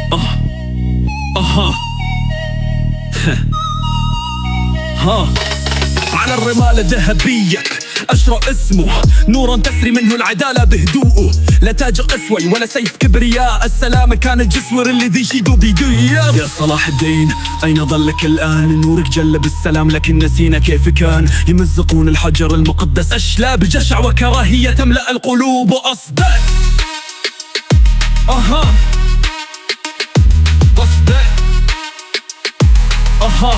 أه أها ها على الرمال ذهبية أشرع اسمه نورا تسري منه العدالة بهدوءه، لا تاج قسوي ولا سيف كبرياء، السلام كان الجسور اللي ذي شيدو بيديه. يا صلاح الدين أين ظلك الآن؟ نورك جل بالسلام لكن نسينا كيف كان. يمزقون الحجر المقدس أشلاء بجشع وكراهية تملأ القلوب وأصدق. أها أصدق أها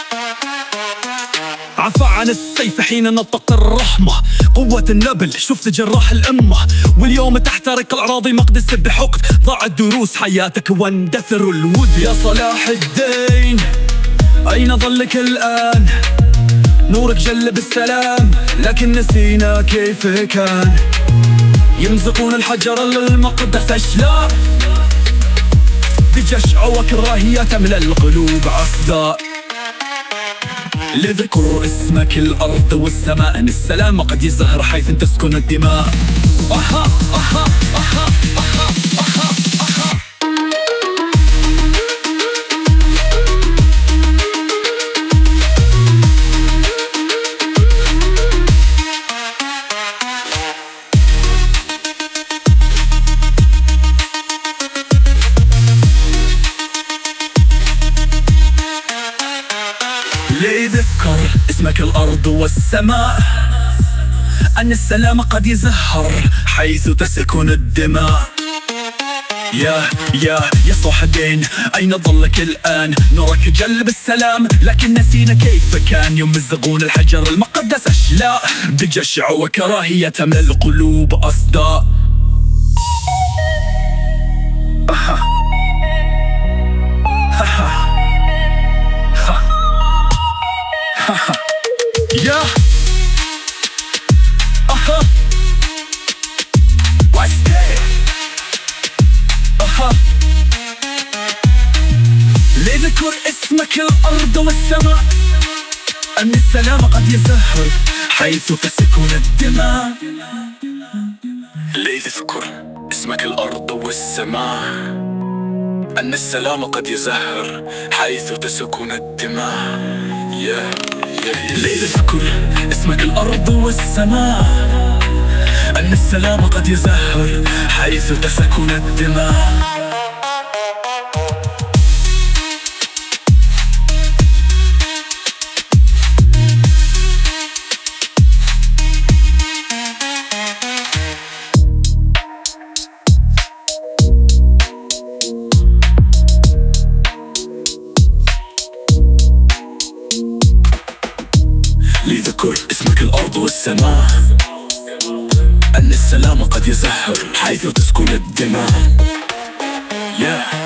عفى عن السيف حين نطق الرحمة، قوة النبل شفت جراح الأمة، واليوم تحترق الأراضي مقدس بحقد، ضاعت دروس حياتك واندثر الود. يا صلاح الدين أين ظلك الآن؟ نورك جل بالسلام لكن نسينا كيف كان. يمزقون الحجر المقدس أشلاء بجشع وكراهية تملأ القلوب عصداء. لذكر اسمك الأرض والسماء، أن السلام قد يزهر حيث تسكن الدماء. أها أها أها أها أها أها لذكر اسمك الأرض والسماء، أن السلام قد يزهر حيث تسكن الدماء. يا صلاح الدين أين ظلك الآن؟ نورك جل بالسلام لكن نسينا كيف كان. يمزقون الحجر المقدس أشلاء بجشع وكراهية تملأ القلوب أصداء. يا أها أها لذكر اسمك الأرض والسماء، أن السلام قد يزهر حيث تسكن الدماء. لذكر اسمك الأرض والسماء، أن السلام قد يزهر حيث تسكن الدماء. لذكر اسمك الأرض والسماء، أن السلام قد يزهر حيث تسكن الدماء. لذكر اسمك الأرض والسماء، أن السلام قد يزهر حيث تسكن الدماء.